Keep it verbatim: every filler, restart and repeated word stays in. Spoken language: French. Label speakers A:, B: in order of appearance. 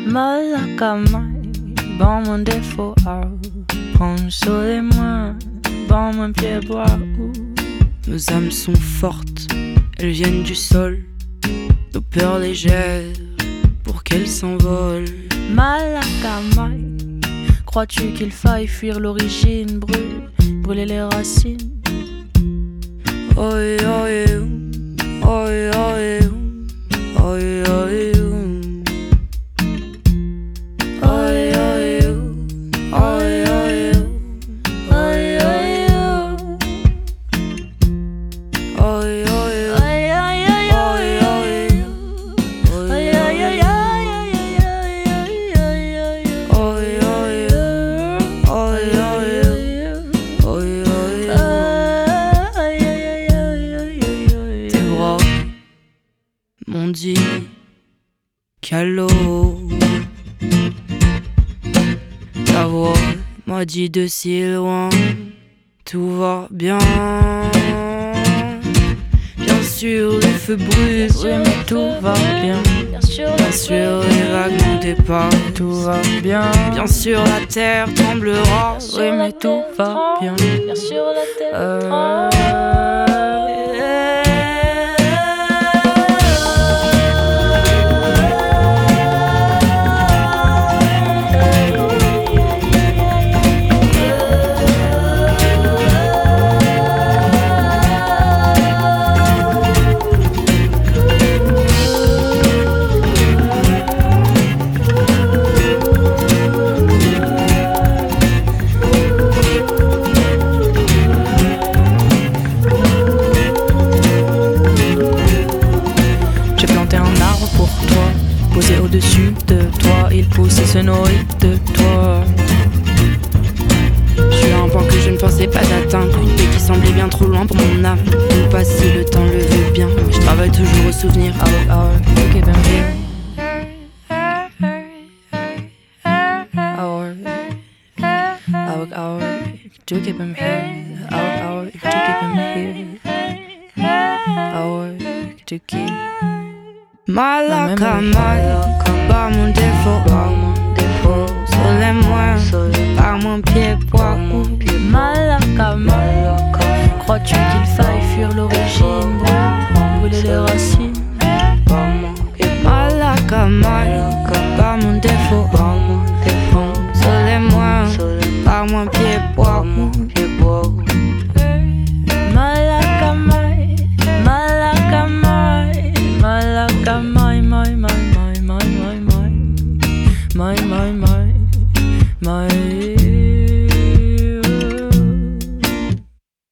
A: Malakamai, bon mon défaut, prends sur les mains, bon mon pied bois.
B: Nos âmes sont fortes, elles viennent du sol, nos peurs légères, pour qu'elles s'envolent.
A: Malakamai, crois-tu qu'il faille fuir l'origine, brûler, brûler les racines?
B: Oh yeah, oh yeah, oh yeah, oh yeah, oh yeah, oh yeah. M'ont dit Calo, ta voix m'a dit de si loin, tout va bien. Bien sûr le feu brûle, oui, mais tout va bien. Bien sûr les vagues nous départent, tout va bien. Bien sûr la terre tremblera, oui, mais tout va bien.
A: Bien sûr la terre tremblera. Posé au-dessus de toi, il pousse et se nourrit de toi.
B: Je suis à un point que je ne pensais pas atteindre, une paix qui semblait bien trop loin pour mon âme. Tout passe si le temps le veut bien, mais je travaille toujours au souvenir.
A: I work hard to keep him here. I work, I work hard to keep him here. I work hard to keep him here. I work to keep.
B: Malakamai, par mon défaut, par mon défaut, sur les mains, par mon pied poids.
A: Malakamai, crois-tu qu'il faille fuir l'origine, brûler les racines?